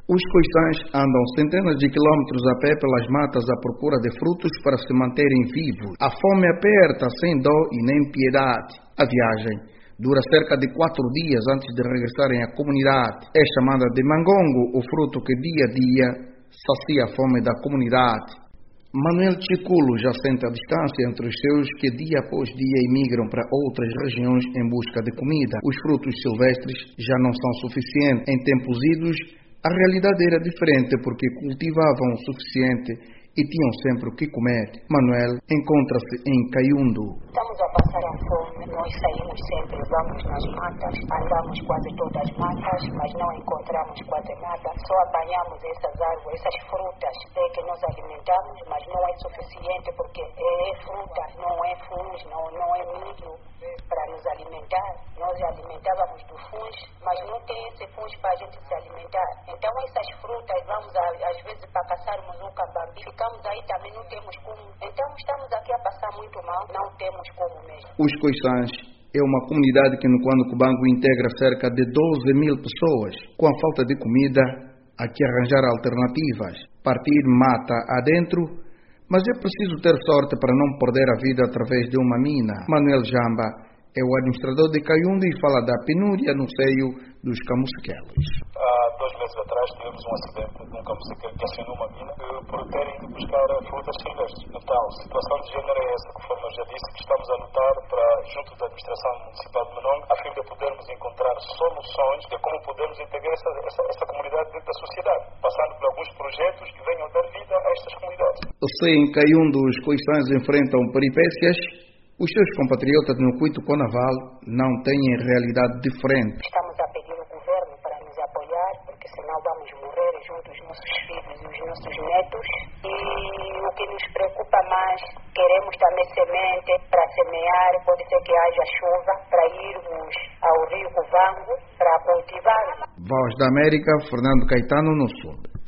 Os coiçães andam centenas de quilómetros a pé pelas matas à procura de frutos para se manterem vivos. A fome aperta sem dó e nem piedade. A viagem dura cerca de 4 dias antes de regressarem à comunidade. É chamada de mangongo, o fruto que dia a dia sacia a fome da comunidade. Manuel Chiculo já sente a distância entre os seus que dia após dia emigram para outras regiões em busca de comida. Os frutos silvestres já não são suficientes. Em tempos idos, a realidade era diferente porque cultivavam o suficiente e tinham sempre o que comer. Manuel encontra-se em Caiundo. Estamos a passar a fome, nós saímos sempre, vamos nas matas, andamos quase todas as matas, mas não encontramos quase nada. Só apanhamos essas árvores, essas frutas que nos alimentamos, mas não é suficiente porque é fruta, não é fungos, não é milho para nos alimentar. Nós alimentávamos do fungo, mas não tem esse fungo para a gente se alimentar. Então essas frutas, vamos às vezes para caçarmos um cabambi, aí também não temos como. Então estamos aqui a passar muito mal, não temos como mesmo. Os coiçães é uma comunidade que no Cuando Cubango integra cerca de 12.000 pessoas. Com a falta de comida, há que arranjar alternativas. Partir mata adentro, mas é preciso ter sorte para não perder a vida através de uma mina. Manuel Jamba é o administrador de Caiundo e fala da penúria no seio dos camucequelos. Há 2 meses atrás tivemos um acidente de um camucequelo que acionou uma mina por terem de buscar frutas silvestres. Então, a situação de género é essa, conforme eu já disse, que estamos a lutar junto da administração municipal de Monongo, a fim de podermos encontrar soluções de como podemos integrar essa comunidade dentro da sociedade, passando por alguns projetos que venham dar vida a estas comunidades. Se em Caiundo os coiçães enfrentam peripécias, os seus compatriotas no Cuito Conaval não têm realidade diferente. Estamos a pedir ao governo para nos apoiar, porque senão vamos morrer junto aos nossos filhos e os nossos netos. E o que nos preocupa mais, queremos também semente para semear, pode ser que haja chuva para irmos ao Rio Cubango para cultivar. Voz da América, Fernando Caetano, no Sul.